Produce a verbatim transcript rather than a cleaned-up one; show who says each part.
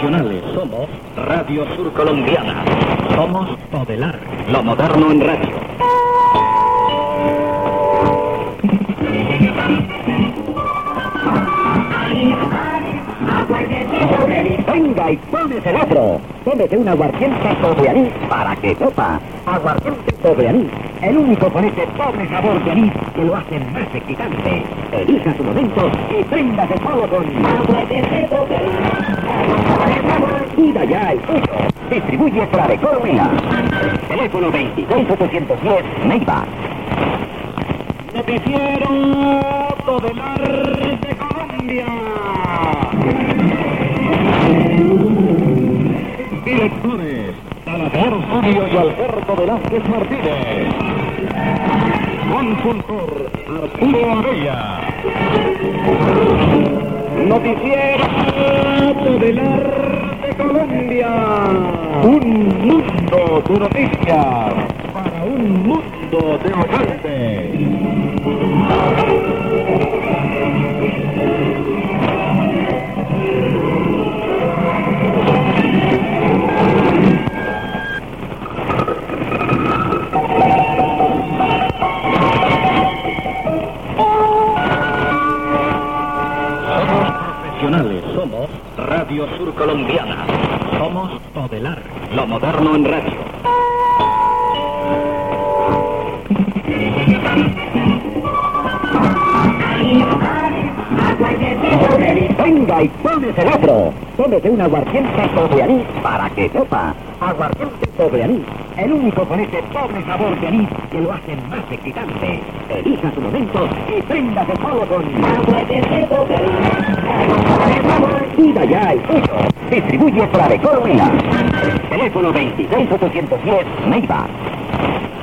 Speaker 1: profesionales. Somos Radio Sur Colombiana. Somos Todelar, lo moderno en radio.
Speaker 2: Venga y pones el otro. Tómete un aguardiente Todeanís para que sepa. Aguardiente Todeanís, el único con ese pobre sabor de anís que lo hace más excitante. Elija su momento y préndase solo con aguardiente Todeanís. Pida ya el suyo. Distribuye Pradecor Huila. Teléfono veintiséis ochocientos diez, Neiva.
Speaker 1: Noticiero Todelar de Colombia. Directores, Salvador Julio y Alberto Velázquez Martínez. Consultor, Arturo Abella. Noticiero Todelar de Colombia. Un mundo de noticias para un mundo de oyentes. Somos Radio Sur Colombiana. Somos Todelar, lo moderno en radio.
Speaker 2: Venga y pones el otro. Tómete un aguardiente Todeanís para que sepa. Aguardiente Todeanís, el único con ese pobre sabor de anís que lo hace más excitante. Elija su momento y préndase solo con aguardiente Todeanís. Pida ya el suyo. Distribuye Pradecor Huila. Teléfono veintiséis ochocientos diez, Neiva.